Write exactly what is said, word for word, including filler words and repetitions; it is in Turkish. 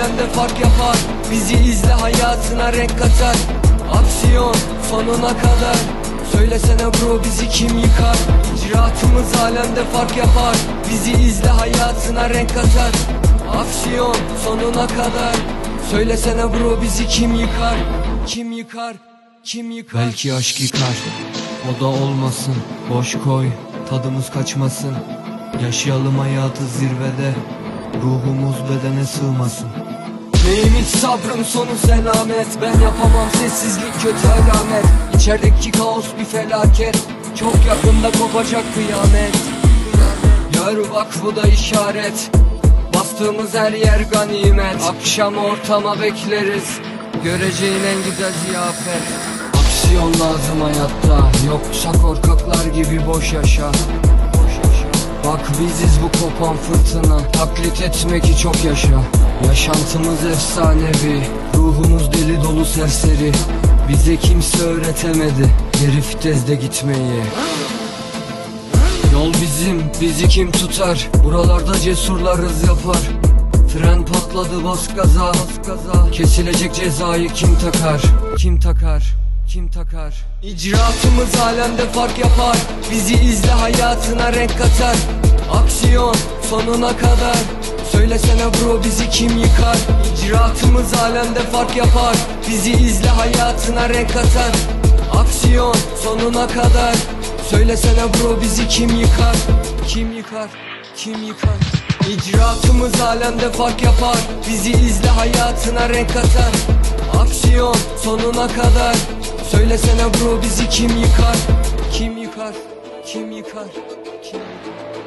alemde fark yapar. Bizi izle, hayatına renk katar. Aksiyon sonuna kadar. Söylesene bro, bizi kim yıkar? İcraatımız alemde fark yapar. Bizi izle, hayatına renk katar. Aksiyon sonuna kadar. Söylesene bro, bizi kim yıkar? Kim yıkar? Kim yıkar? Belki aşk yıkar, o da olmasın. Boş koy, tadımız kaçmasın. Yaşayalım hayatı zirvede, ruhumuz bedene sığmasın. Neyim hiç sabrım sonu selamet. Ben yapamam, sessizlik kötü alamet. İçerideki kaos bir felaket. Çok yakında kopacak kıyamet. Gör bak, bu da işaret. Bastığımız her yer ganimet. Akşam ortama bekleriz, göreceğin en güzel ziyafet. Aksiyon lazım hayatta, yoksa korkaklar gibi boş yaşa. Bak biziz bu kopan fırtına, taklit etmek ki çok yaşa. Yaşantımız efsanevi, ruhumuz deli dolu serseri. Bize kimse öğretemedi geri vitezde gitmeyi. Yol bizim, bizi kim tutar? Buralarda cesurlar hız yapar. Fren patladı, bas gaza, bas gaza. Kesilecek cezayı kim takar? Kim takar? Kim takar? İcraatımız alemde fark yapar. Bizi izle, hayatına renk katar. Aksiyon sonuna kadar. Söylesene bro, bizi kim yıkar? İcraatımız alemde fark yapar. Bizi izle, hayatına renk katar. Aksiyon sonuna kadar. Söylesene bro, bizi kim yıkar? Kim yıkar? Kim yıkar? İcraatımız alemde fark yapar. Bizi izle, hayatına renk katar. Aksiyon sonuna kadar. Söylesene bro, bizi kim yıkar? Kim yıkar? Kim yıkar? Kim yıkar?